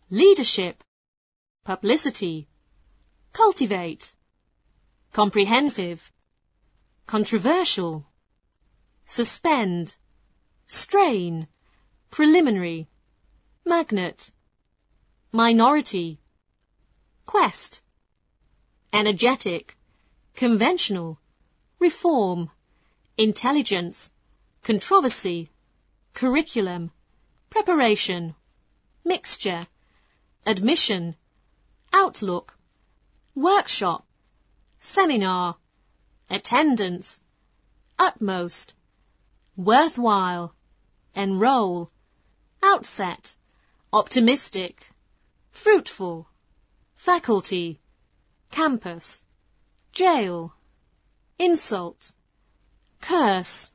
leadership, publicity, cultivate, comprehensive, controversial, suspend, strain, preliminary, magnet, minority, quest, energetic, conventional, reform, intelligence, controversy, curriculum, preparation, mixture, admission, outlook, workshop, seminar, attendance, utmost, worthwhile, enroll, outset, optimistic, fruitful, faculty, campus, jail, insult, curse.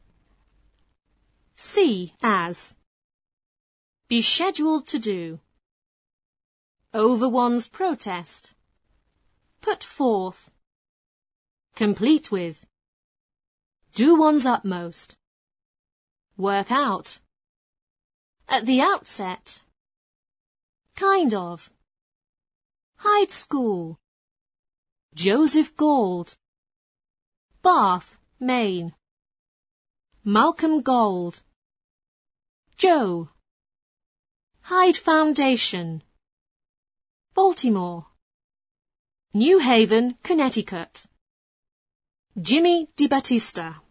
See as. Be scheduled to do. Over one's protest. Put forth. Complete with. Do one's utmost. Work out. At the outset. Kind of. Hyde School. Joseph Gould. Bath, Maine. Malcolm Gold. Joe. Hyde Foundation. Baltimore. New Haven, Connecticut. Jimmy DiBattista.